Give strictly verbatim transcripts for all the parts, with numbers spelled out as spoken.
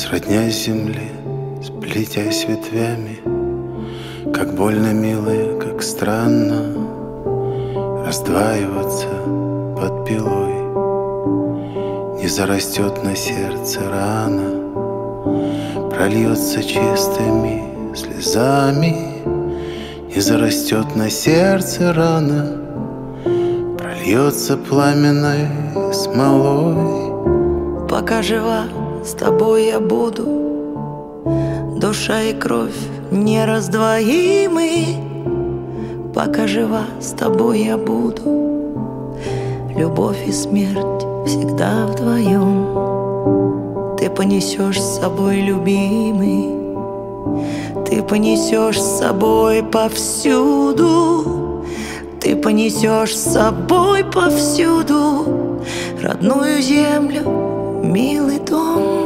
Сродня земли, сплетясь ветвями, как больно, милое, как странно раздваиваться под пилой. Не зарастет на сердце рана, прольется чистыми слезами. Не зарастет на сердце рана, прольется пламенной смолой. Пока жива, с тобой я буду, душа и кровь нераздвоимы. Пока жива, с тобой я буду, любовь и смерть всегда вдвоем. Ты понесешь с собой, любимый, ты понесешь с собой повсюду, ты понесешь с собой повсюду родную землю, милый дом.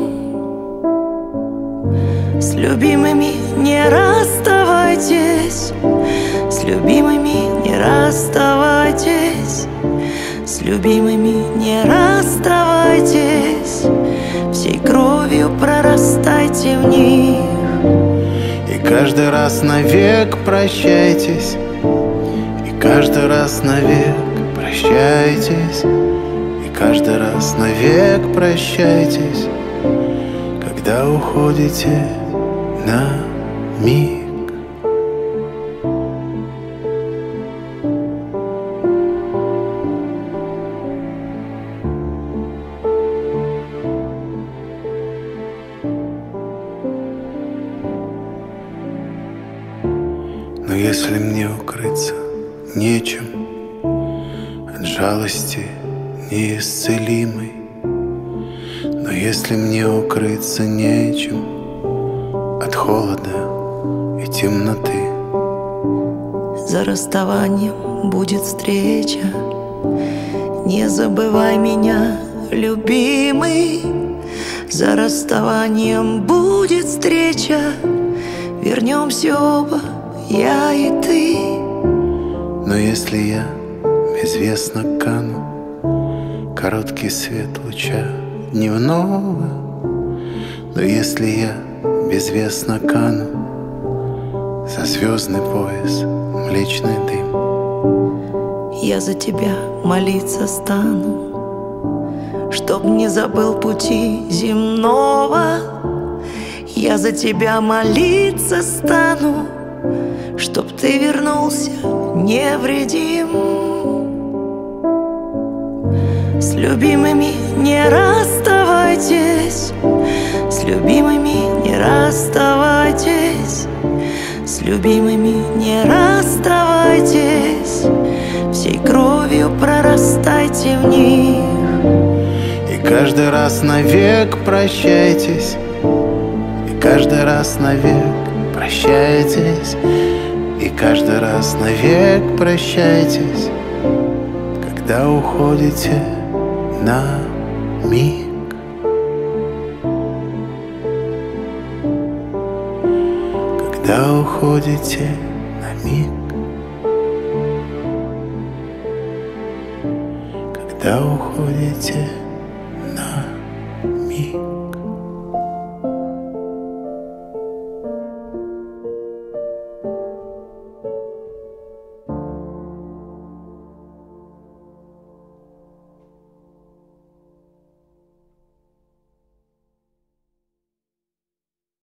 С любимыми не расставайтесь, с любимыми не расставайтесь, с любимыми не расставайтесь, всей кровью прорастайте в них. И каждый раз навек прощайтесь, и каждый раз навек прощайтесь, и каждый раз навек прощайтесь, когда уходите на миг. Но если мне укрыться нечем от жалости неисцелимой, но если мне укрыться нечем от холода и темноты, за расставанием будет встреча, не забывай меня, любимый. За расставанием будет встреча, вернемся оба, я и ты. Но если я безвестно кану, короткий свет луча дневного, но если я безвестно кану, за звездный пояс млечный дым, я за тебя молиться стану, чтоб не забыл пути земного. Я за тебя молиться стану, чтоб ты вернулся невредим. С любимыми не расставайтесь, с любимыми не расставайтесь, с любимыми не расставайтесь, всей кровью прорастайте в них. И каждый раз навек прощайтесь, и каждый раз навек прощайтесь, и каждый раз навек прощайтесь, когда уходите на миг. Когда уходите на миг, когда уходите на миг.